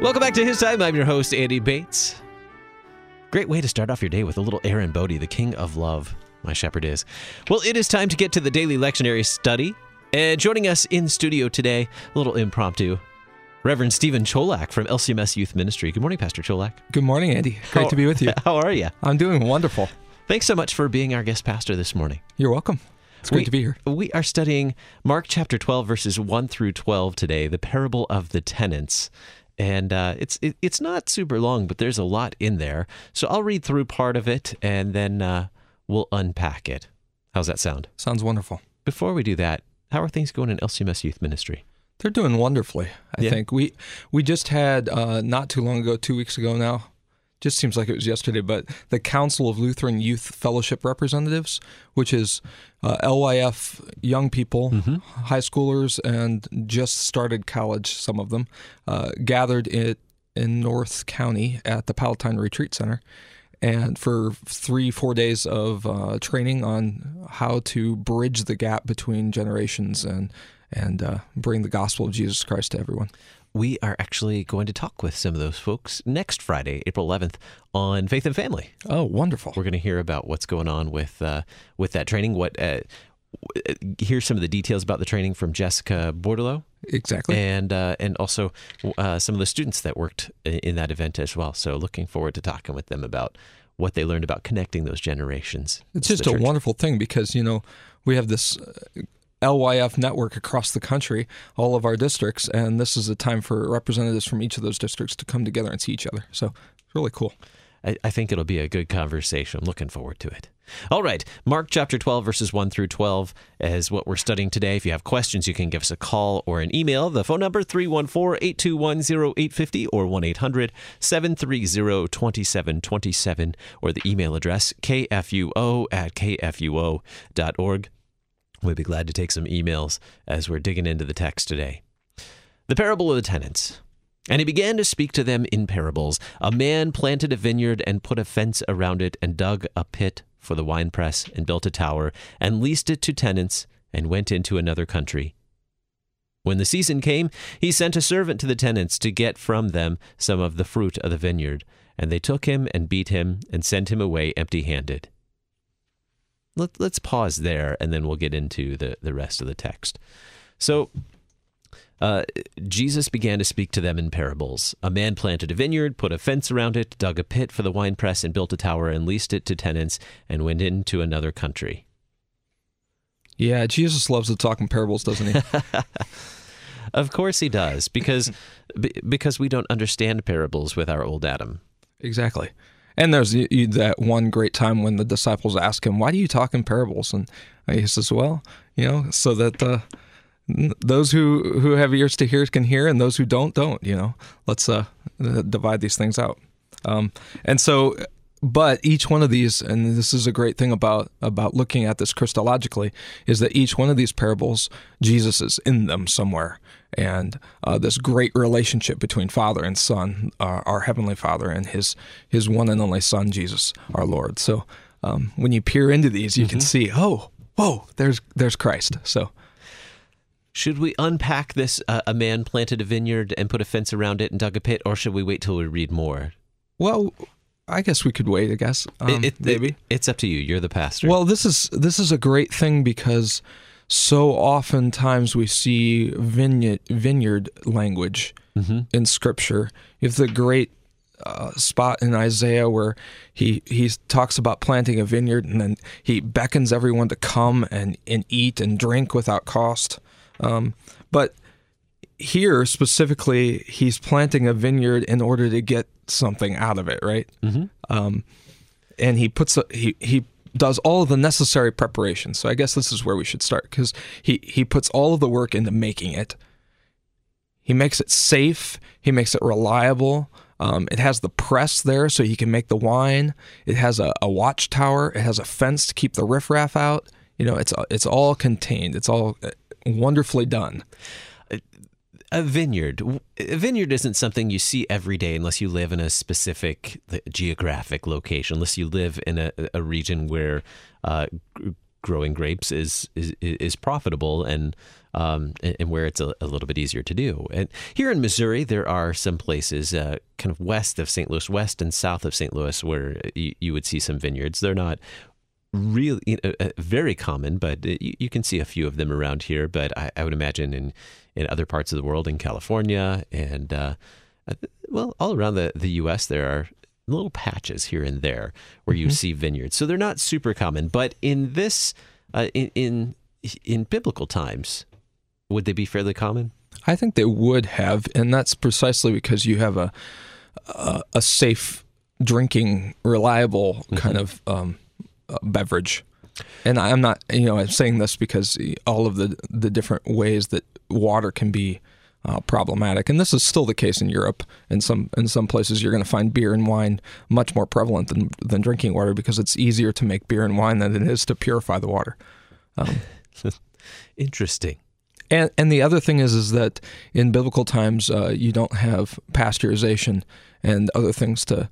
Welcome back to His Time. I'm your host, Andy Bates. Great way to start off your day with a little Aaron Bodie, the King of Love, my shepherd is. Well, it is time to get to the daily lectionary study. And joining us in studio today, a little impromptu, Reverend Stephen Cholak from LCMS Youth Ministry. Good morning, Pastor Cholak. Good morning, Andy. Great to be with you. How are you? I'm doing wonderful. Thanks so much for being our guest pastor this morning. You're welcome. It's great to be here. We are studying Mark chapter 12, verses 1 through 12 today, the parable of the tenants. And it's not super long, but there's a lot in there. So I'll read through part of it, and then we'll unpack it. How's that sound? Sounds wonderful. Before we do that, how are things going in LCMS Youth Ministry? They're doing wonderfully, I think. We just had, not too long ago, 2 weeks ago now, just seems like it was yesterday, but the Council of Lutheran Youth Fellowship Representatives, which is LYF young people, high schoolers, and just started college, some of them, gathered in North County at the Palatine Retreat Center, and for 3-4 days of training on how to bridge the gap between generations and bring the gospel of Jesus Christ to everyone. We are actually going to talk with some of those folks next Friday, April 11th, on Faith and Family. Oh, wonderful. We're going to hear about what's going on with that training. Here's some of the details about the training from Jessica Bordelot. Exactly. And also some of the students that worked in that event as well. So looking forward to talking with them about what they learned about connecting those generations. It's just a wonderful thing because, we have this LYF network across the country, all of our districts, and this is a time for representatives from each of those districts to come together and see each other. So it's really cool. I think it'll be a good conversation. I'm looking forward to it. All right, Mark chapter 12, verses 1 through 12 is what we're studying today. If you have questions, you can give us a call or an email. The phone number, 314-821-0850 or 1-800-730-2727, or the email address, kfuo@kfuo.org. We'd be glad to take some emails as we're digging into the text today. The parable of the tenants. And he began to speak to them in parables. A man planted a vineyard and put a fence around it and dug a pit for the winepress and built a tower and leased it to tenants and went into another country. When the season came, he sent a servant to the tenants to get from them some of the fruit of the vineyard. And they took him and beat him and sent him away empty-handed. Let's pause there, and then we'll get into the rest of the text. So, Jesus began to speak to them in parables. A man planted a vineyard, put a fence around it, dug a pit for the winepress, and built a tower, and leased it to tenants, and went into another country. Yeah, Jesus loves to talk in parables, doesn't he? Of course he does, because we don't understand parables with our old Adam. Exactly. And there's that one great time when the disciples ask him, why do you talk in parables? And he says, well, so that those who have ears to hear can hear, and those who don't. Let's divide these things out. But each one of these, and this is a great thing about looking at this Christologically, is that each one of these parables, Jesus is in them somewhere. And this great relationship between Father and Son, our Heavenly Father, and His one and only Son, Jesus, our Lord. So when you peer into these, you can see, whoa, there's Christ. So, should we unpack this? A man planted a vineyard and put a fence around it and dug a pit, or should we wait till we read more? Well, I guess we could wait. Maybe it's up to you. You're the pastor. Well, this is a great thing because so oftentimes we see vineyard language in Scripture. You have the great spot in Isaiah where he talks about planting a vineyard, and then he beckons everyone to come and eat and drink without cost. But here specifically, he's planting a vineyard in order to get something out of it, right? And he does all of the necessary preparation. So I guess this is where we should start, because he puts all of the work into making it. He makes it safe. He makes it reliable. It has the press there so he can make the wine. It has a watchtower. It has a fence to keep the riffraff out. It's all contained. It's all wonderfully done. A vineyard isn't something you see every day unless you live in a specific geographic location, unless you live in a region where growing grapes is profitable and and where it's a little bit easier to do. And here in Missouri, there are some places kind of west of St. Louis, west and south of St. Louis, where you would see some vineyards. They're not really very common, but you can see a few of them around here. But I would imagine in other parts of the world, in California and all around the U.S., there are little patches here and there where you see vineyards. So they're not super common. But in this, in biblical times, would they be fairly common? I think they would have, and that's precisely because you have a safe drinking, reliable kind of beverage. And I'm not, I'm saying this because all of the different ways that water can be problematic, and this is still the case in Europe. In some places, you're going to find beer and wine much more prevalent than drinking water because it's easier to make beer and wine than it is to purify the water. Interesting. And the other thing is that in biblical times, you don't have pasteurization and other things to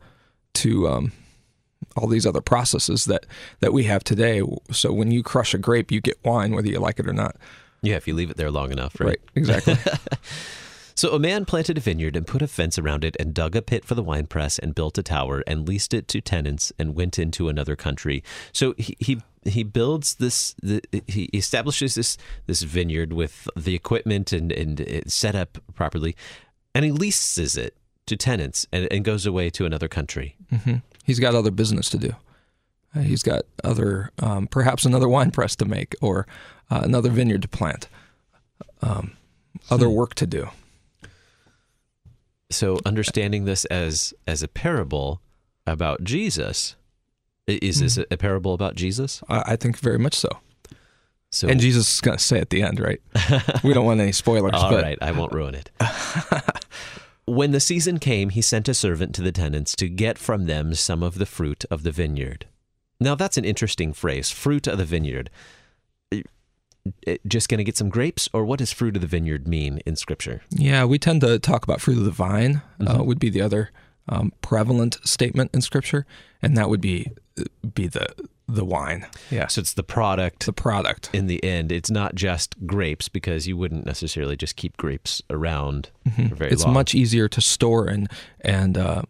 all these other processes that we have today. So when you crush a grape, you get wine, whether you like it or not. Yeah, if you leave it there long enough, right? Right, exactly. So a man planted a vineyard and put a fence around it and dug a pit for the winepress and built a tower and leased it to tenants and went into another country. So he builds this, he establishes this vineyard with the equipment and set up properly, and he leases it to tenants and goes away to another country. Mm-hmm. He's got other business to do. He's got other, perhaps another wine press to make or another vineyard to plant, other work to do. So understanding this as a parable about Jesus, is this a parable about Jesus? I think very much so. And Jesus is going to say at the end, right? We don't want any spoilers. All right, I won't ruin it. When the season came, he sent a servant to the tenants to get from them some of the fruit of the vineyard. Now, that's an interesting phrase, fruit of the vineyard. Just going to get some grapes, or what does fruit of the vineyard mean in Scripture? Yeah, we tend to talk about fruit of the vine, would be the other prevalent statement in Scripture, and that would be the wine. Yeah. So it's the product. The product. In the end, it's not just grapes, because you wouldn't necessarily just keep grapes around for very long. It's much easier to store and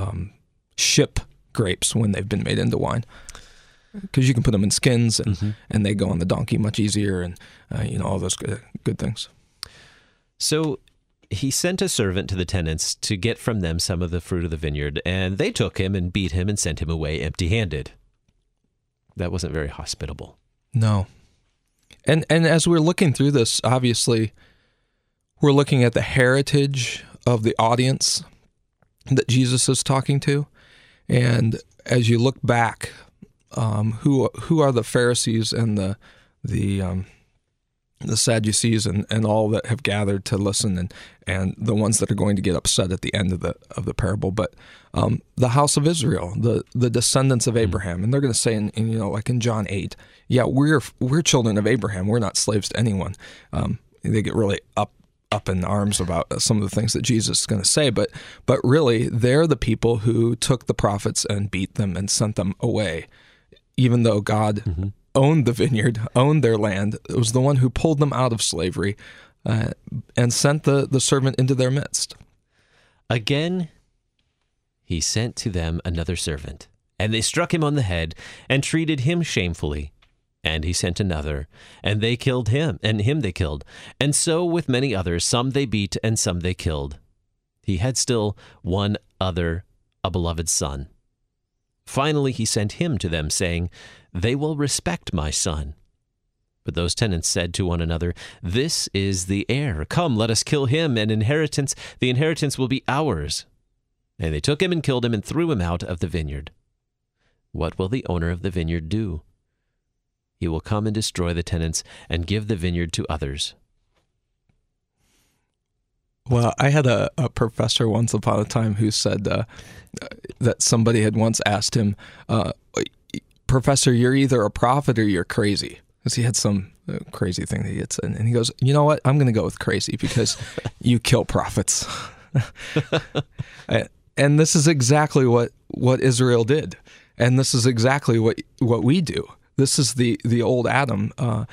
ship grapes when they've been made into wine, because you can put them in skins and they go on the donkey much easier, and all those good things. So he sent a servant to the tenants to get from them some of the fruit of the vineyard, and they took him and beat him and sent him away empty-handed. That wasn't very hospitable. No. And as we're looking through this, obviously, we're looking at the heritage of the audience that Jesus is talking to. And as you look back, who are the Pharisees and the Sadducees and all that have gathered to listen, and the ones that are going to get upset at the end of the parable, but the house of Israel, the descendants of Abraham, and they're going to say like in John 8, yeah, we're children of Abraham, we're not slaves to anyone. They get really up in arms about some of the things that Jesus is going to say, but really they're the people who took the prophets and beat them and sent them away, even though God owned the vineyard, owned their land. It was the one who pulled them out of slavery and sent the servant into their midst. Again, he sent to them another servant, and they struck him on the head and treated him shamefully. And he sent another, and they killed him, and him they killed. And so with many others, some they beat and some they killed. He had still one other, a beloved son. Finally, he sent him to them, saying, "They will respect my son." But those tenants said to one another, "This is the heir. Come, let us kill him, and the inheritance will be ours." And they took him and killed him and threw him out of the vineyard. What will the owner of the vineyard do? He will come and destroy the tenants and give the vineyard to others. Well, I had a professor once upon a time who said that somebody had once asked him, "Professor, you're either a prophet or you're crazy." Because he had some crazy thing that he had said. And he goes, "You know what? I'm going to go with crazy because you kill prophets." And this is exactly what Israel did. And this is exactly what we do. This is the old Adam.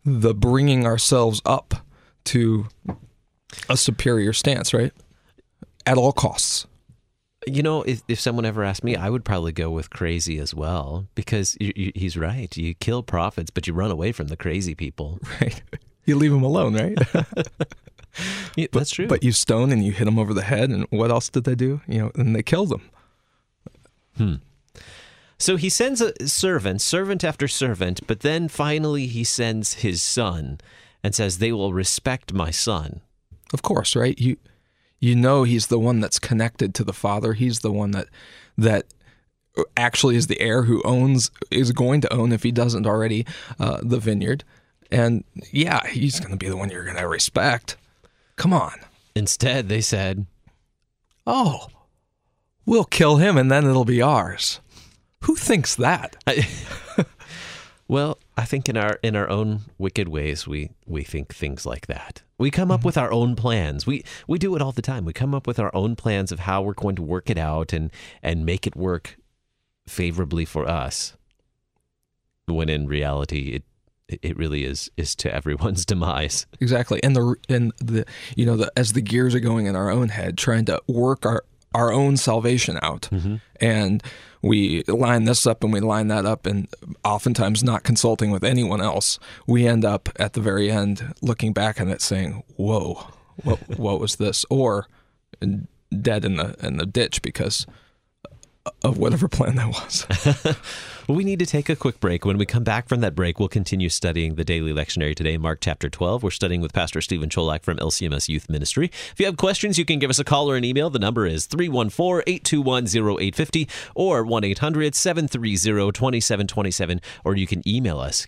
the bringing ourselves up to a superior stance, right? At all costs. You know, if someone ever asked me, I would probably go with crazy as well, because he's right. You kill prophets, but you run away from the crazy people. Right. You leave them alone, right? Yeah, that's true. But you stone and you hit them over the head, and what else did they do? And they killed them. So he sends a servant after servant, but then finally he sends his son and says, they will respect my son. Of course, right? You know he's the one that's connected to the Father. He's the one that actually is the heir who is going to own, if he doesn't already, the vineyard. And yeah, he's going to be the one you're going to respect. Come on. Instead, they said, oh, we'll kill him and then it'll be ours. Who thinks that? Well, I think in our own wicked ways, we think things like that. We come up with our own plans. We do it all the time. We come up with our own plans of how we're going to work it out and make it work favorably for us. When in reality, it really is to everyone's demise. Exactly. And as the gears are going in our own head, trying to work our own salvation out. Mm-hmm. And we line this up and we line that up, and oftentimes not consulting with anyone else, we end up at the very end looking back on it saying, whoa, what was this? Or dead in the ditch because of whatever plan that was. Well, we need to take a quick break. When we come back from that break, we'll continue studying the daily lectionary today, Mark chapter 12. We're studying with Pastor Stephen Cholak from LCMS Youth Ministry. If you have questions, you can give us a call or an email. The number is 314-821-0850 or 1-800-730-2727, or you can email us,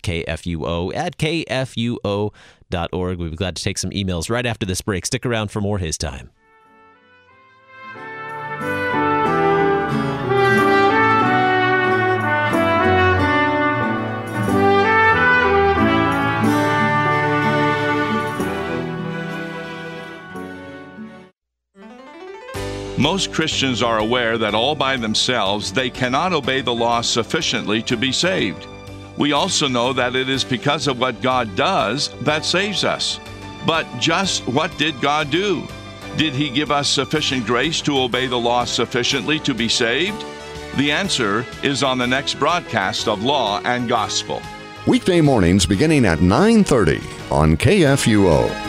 kfuo@kfuo.org. We'd be glad to take some emails right after this break. Stick around for more His Time. Most Christians are aware that all by themselves they cannot obey the law sufficiently to be saved. We also know that it is because of what God does that saves us. But just what did God do? Did He give us sufficient grace to obey the law sufficiently to be saved? The answer is on the next broadcast of Law and Gospel. Weekday mornings beginning at 9:30 on KFUO.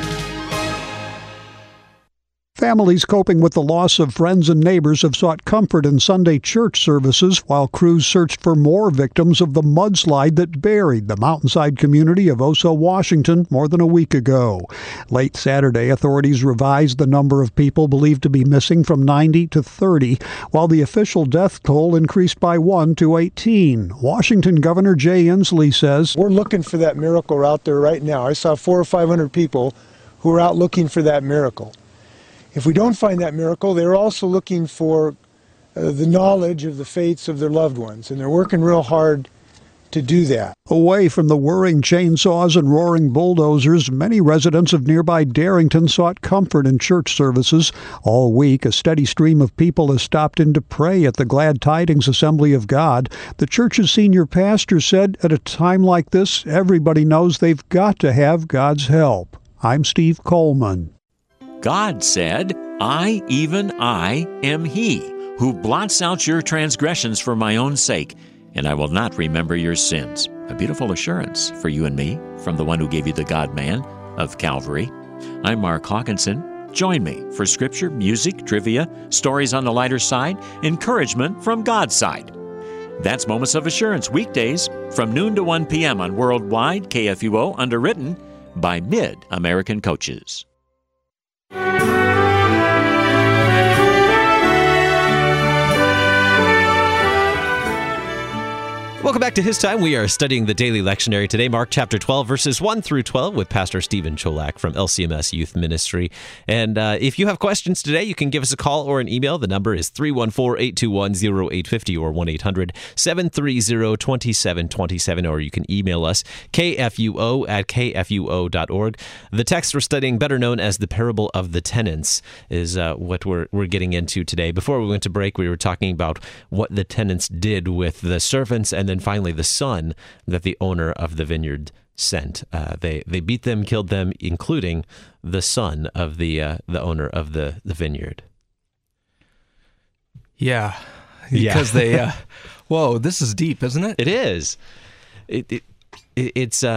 Families coping with the loss of friends and neighbors have sought comfort in Sunday church services while crews searched for more victims of the mudslide that buried the mountainside community of Oso, Washington, more than a week ago. Late Saturday, authorities revised the number of people believed to be missing from 90 to 30, while the official death toll increased by 1 to 18. Washington Governor Jay Inslee says, "We're looking for that miracle out there right now. I saw 400 or 500 people who are out looking for that miracle. If we don't find that miracle, they're also looking for the knowledge of the fates of their loved ones, and they're working real hard to do that." Away from the whirring chainsaws and roaring bulldozers, many residents of nearby Darrington sought comfort in church services. All week, a steady stream of people has stopped in to pray at the Glad Tidings Assembly of God. The church's senior pastor said, at a time like this, everybody knows they've got to have God's help. I'm Steve Coleman. God said, I, even I, am He, who blots out your transgressions for my own sake, and I will not remember your sins. A beautiful assurance for you and me from the one who gave you the God-man of Calvary. I'm Mark Hawkinson. Join me for scripture, music, trivia, stories on the lighter side, encouragement from God's side. That's Moments of Assurance, weekdays from noon to 1 p.m. on Worldwide KFUO, underwritten by Mid-American Coaches. Welcome back to His Time. We are studying the daily lectionary today, Mark chapter 12, verses 1 through 12, with Pastor Stephen Cholak from LCMS Youth Ministry. And if you have questions today, you can give us a call or an email. The number is 314-821-0850 or 1-800-730-2727, or you can email us, kfuo@kfuo.org. The text we're studying, better known as the parable of the tenants, is what we're getting into today. Before we went to break, we were talking about what the tenants did with the servants, and then finally the son that the owner of the vineyard sent. They beat them, killed them, including the son of the owner of the vineyard. Yeah, because they. Whoa, this is deep, isn't it? It is. It's.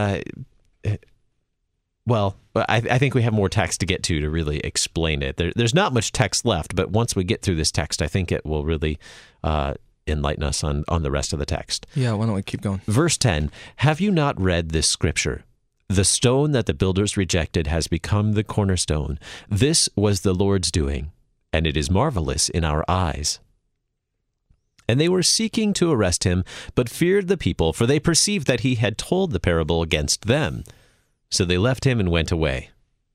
Well, I think we have more text to get to really explain it. There's not much text left, but once we get through this text, I think it will really enlighten us on the rest of the text. Yeah, why don't we keep going? Verse 10, have you not read this scripture? The stone that the builders rejected has become the cornerstone. This was the Lord's doing, and it is marvelous in our eyes. And they were seeking to arrest him, but feared the people, for they perceived that he had told the parable against them. So they left him and went away.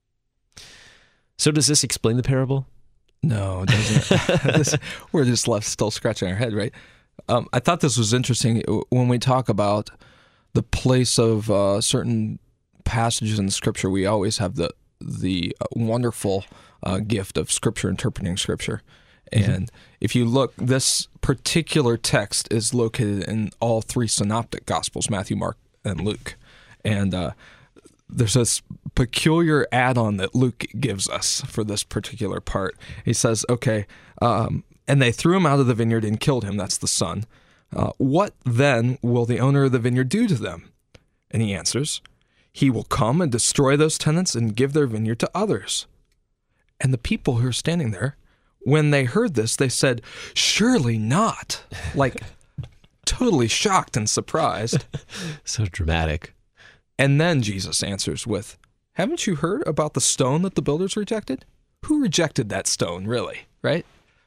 So does this explain the parable? No, it doesn't. We're just left still scratching our head, right? I thought this was interesting when we talk about the place of certain passages in Scripture. We always have the wonderful gift of Scripture, interpreting Scripture. And if you look, this particular text is located in all three synoptic Gospels, Matthew, Mark, and Luke. And there's this peculiar add-on that Luke gives us for this particular part. He says, okay, and they threw him out of the vineyard and killed him. That's the son. What then will the owner of the vineyard do to them? And he answers, he will come and destroy those tenants and give their vineyard to others. And the people who are standing there, when they heard this, they said, surely not. Like, totally shocked and surprised. So dramatic. And then Jesus answers with, haven't you heard about the stone that the builders rejected? Who rejected that stone, really, right?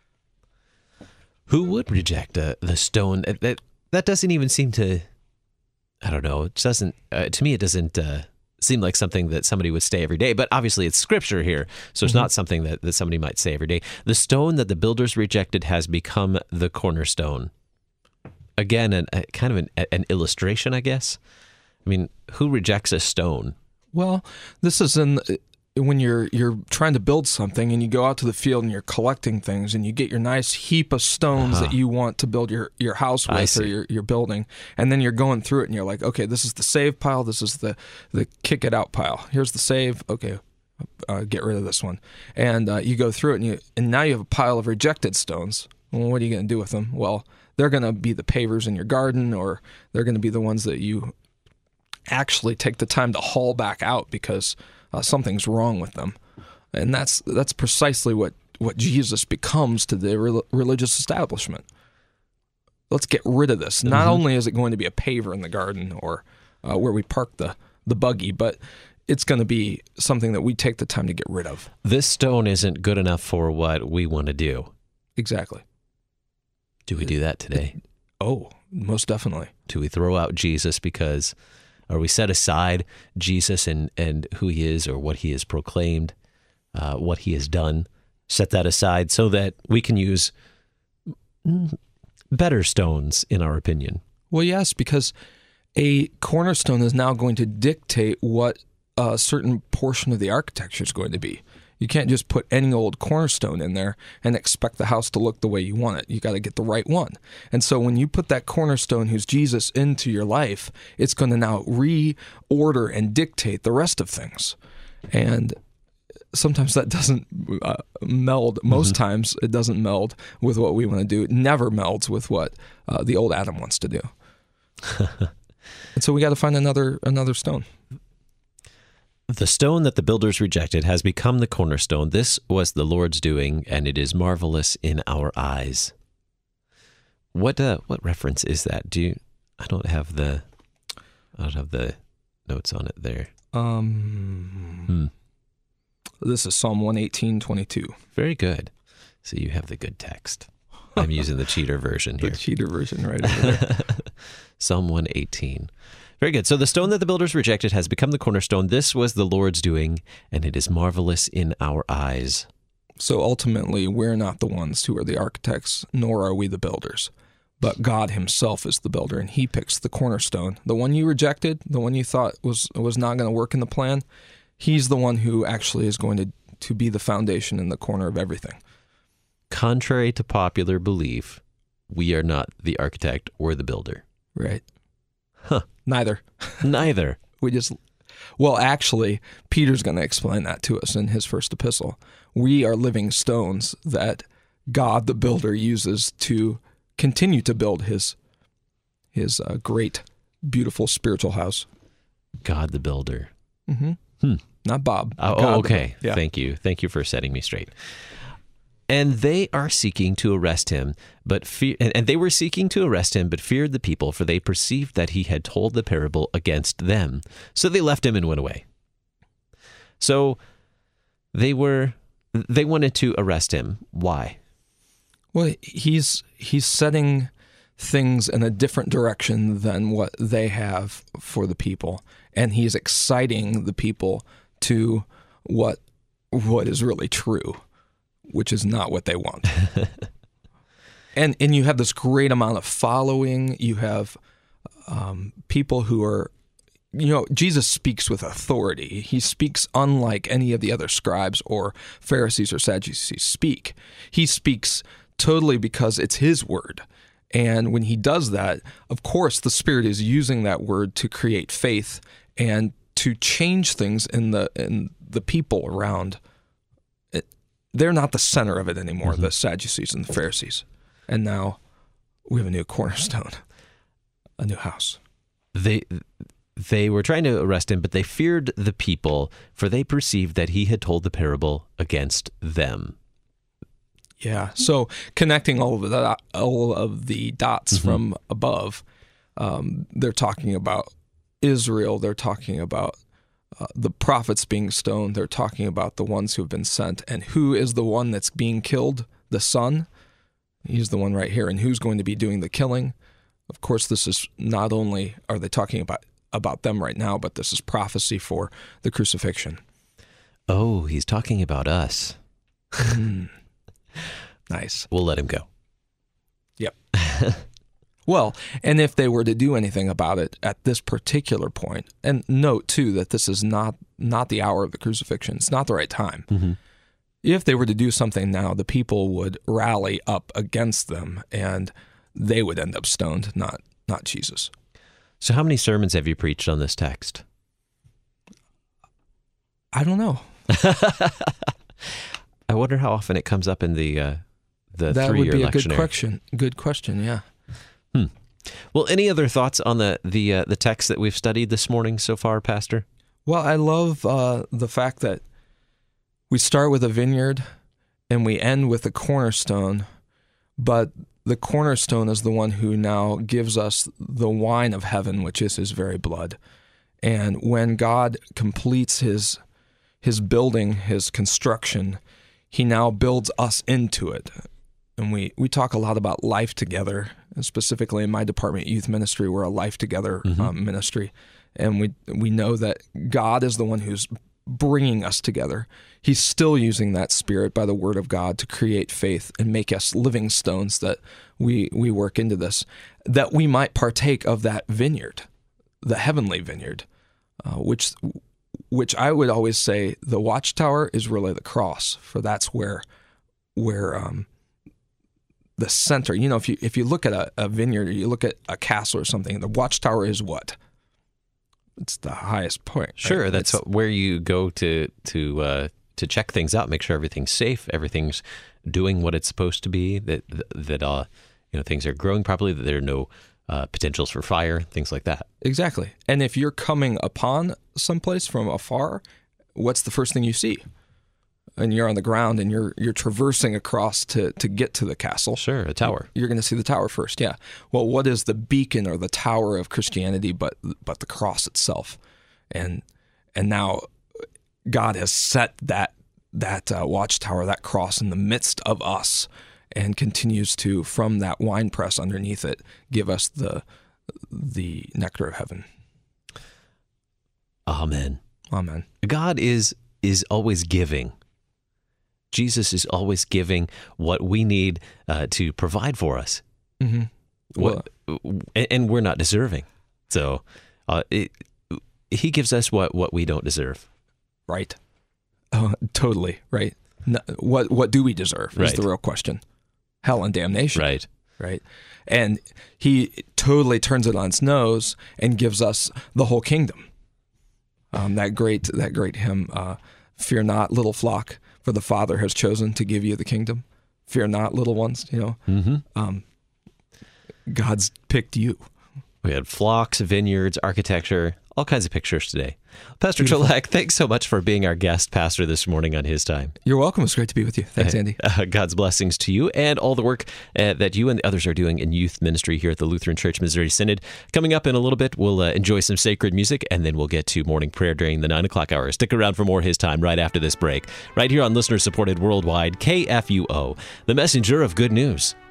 Who would reject the stone? That doesn't even seem to, I don't know, it doesn't, to me it doesn't seem like something that somebody would say every day, but obviously it's scripture here, so it's not something that somebody might say every day. The stone that the builders rejected has become the cornerstone. Again, kind of an illustration, I guess. I mean, who rejects a stone? Well, this is when you're trying to build something and you go out to the field and you're collecting things and you get your nice heap of stones that you want to build your house with or your building, and then you're going through it and you're like, okay, this is the save pile, this is the kick it out pile. Here's the save. Okay, get rid of this one. And you go through it and now you have a pile of rejected stones. Well, what are you going to do with them? Well, they're going to be the pavers in your garden, or they're going to be the ones that you actually take the time to haul back out because something's wrong with them. And that's precisely what Jesus becomes to the religious establishment. Let's get rid of this. Not only is it going to be a paver in the garden or where we park the buggy, but it's going to be something that we take the time to get rid of. This stone isn't good enough for what we want to do. Exactly. Do we do that today? Oh, most definitely. Do we throw out Jesus because... or we set aside Jesus and who he is or what he has proclaimed, what he has done, set that aside so that we can use better stones, in our opinion? Well, yes, because a cornerstone is now going to dictate what a certain portion of the architecture is going to be. You can't just put any old cornerstone in there and expect the house to look the way you want it. You got to get the right one. And so when you put that cornerstone who's Jesus into your life, it's going to now reorder and dictate the rest of things. And sometimes that doesn't meld. Most times it doesn't meld with what we want to do. It never melds with what the old Adam wants to do. And so we got to find another stone. The stone that the builders rejected has become the cornerstone. This was the Lord's doing, and it is marvelous in our eyes. What reference is that? I don't have the notes on it there. This is Psalm 118:22. Very good. So you have the good text. I'm using the cheater version here. The cheater version right over there. Psalm 118. Very good. So the stone that the builders rejected has become the cornerstone. This was the Lord's doing, and it is marvelous in our eyes. So ultimately, we're not the ones who are the architects, nor are we the builders. But God himself is the builder, and he picks the cornerstone. The one you rejected, the one you thought was not going to work in the plan, he's the one who actually is going to be the foundation in the corner of everything. Contrary to popular belief, we are not the architect or the builder. Right. Huh. Neither. Neither. Well, actually, Peter's going to explain that to us in his first epistle. We are living stones that God, the builder, uses to continue to build his great, beautiful spiritual house. God, the builder. Not Bob. Oh, okay. Yeah. Thank you. Thank you for setting me straight. And they are seeking to arrest him, and they were seeking to arrest him, but feared the people, for they perceived that he had told the parable against them. So they left him and went away. So they wanted to arrest him. Why? Well, he's setting things in a different direction than what they have for the people, and he's exciting the people to what is really true, which is not what they want. and you have this great amount of following. You have people who are, Jesus speaks with authority. He speaks unlike any of the other scribes or Pharisees or Sadducees speak. He speaks totally because it's his word. And when he does that, of course, the Spirit is using that word to create faith and to change things in the people around. They're not the center of it anymore, the Sadducees and the Pharisees. And now we have a new cornerstone, a new house. They were trying to arrest him, but they feared the people, for they perceived that he had told the parable against them. Yeah. So connecting all of the dots from above, they're talking about Israel. They're talking about the prophets being stoned. They're talking about the ones who have been sent. And who is the one that's being killed? The Son. He's the one right here. And who's going to be doing the killing? Of course, this is not only are they talking about them right now, but this is prophecy for the crucifixion. Oh, he's talking about us. Nice. We'll let him go. Yep. Well, and if they were to do anything about it at this particular point, and note too that this is not the hour of the crucifixion, it's not the right time. If they were to do something now, the people would rally up against them, and they would end up stoned, not Jesus. So how many sermons have you preached on this text? I don't know. I wonder how often it comes up in the 3-year lectionary. That would be a good question. Good question, yeah. Well, any other thoughts on the text that we've studied this morning so far, Pastor? Well, I love the fact that we start with a vineyard and we end with a cornerstone, but the cornerstone is the one who now gives us the wine of heaven, which is his very blood. And when God completes his building, his construction, he now builds us into it. And we talk a lot about life together, and specifically in my department, youth ministry, we're a life together ministry. And we know that God is the one who's bringing us together. He's still using that Spirit by the Word of God to create faith and make us living stones that we work into this, that we might partake of that vineyard, the heavenly vineyard, which I would always say the watchtower is really the cross, for that's where the center, if you look at a vineyard or you look at a castle or something, the watchtower is what? It's the highest point. Right? Sure, that's where you go to check things out, make sure everything's safe, everything's doing what it's supposed to be, that things are growing properly, that there are no potentials for fire, things like that. Exactly. And if you're coming upon someplace from afar, what's the first thing you see? And you're on the ground and you're traversing across to get to the castle. Sure, a tower. You're going to see the tower first, yeah. Well, what is the beacon or the tower of Christianity but the cross itself? And now God has set that watchtower, that cross in the midst of us, and continues to, from that wine press underneath it, give us the nectar of heaven. Amen. Amen. God is always giving. Jesus is always giving what we need to provide for us. And we're not deserving. So he gives us what we don't deserve. Right. Totally, right. No, what do we deserve is the real question. Hell and damnation. Right. Right. And he totally turns it on its nose and gives us the whole kingdom. That great hymn, "Fear not, little flock, for the Father has chosen to give you the kingdom." Fear not, little ones. God's picked you. We had flocks, vineyards, architecture, all kinds of pictures today. Pastor Cholak, thanks so much for being our guest pastor this morning on His Time. You're welcome. It's great to be with you. Thanks, Andy. God's blessings to you and all the work that you and the others are doing in youth ministry here at the Lutheran Church Missouri Synod. Coming up in a little bit, we'll enjoy some sacred music, and then we'll get to morning prayer during the 9 o'clock hour. Stick around for more His Time right after this break, right here on listener-supported worldwide KFUO, the messenger of good news.